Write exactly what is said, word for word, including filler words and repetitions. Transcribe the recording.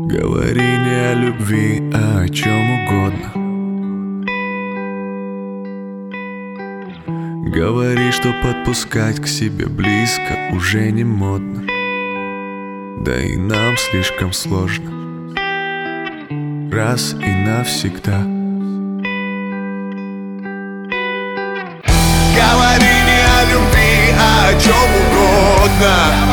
Говори не о любви, а о чем угодно. Говори, что подпускать к себе близко уже не модно. Да и нам слишком сложно раз и навсегда. Говори не о любви, а о чем угодно.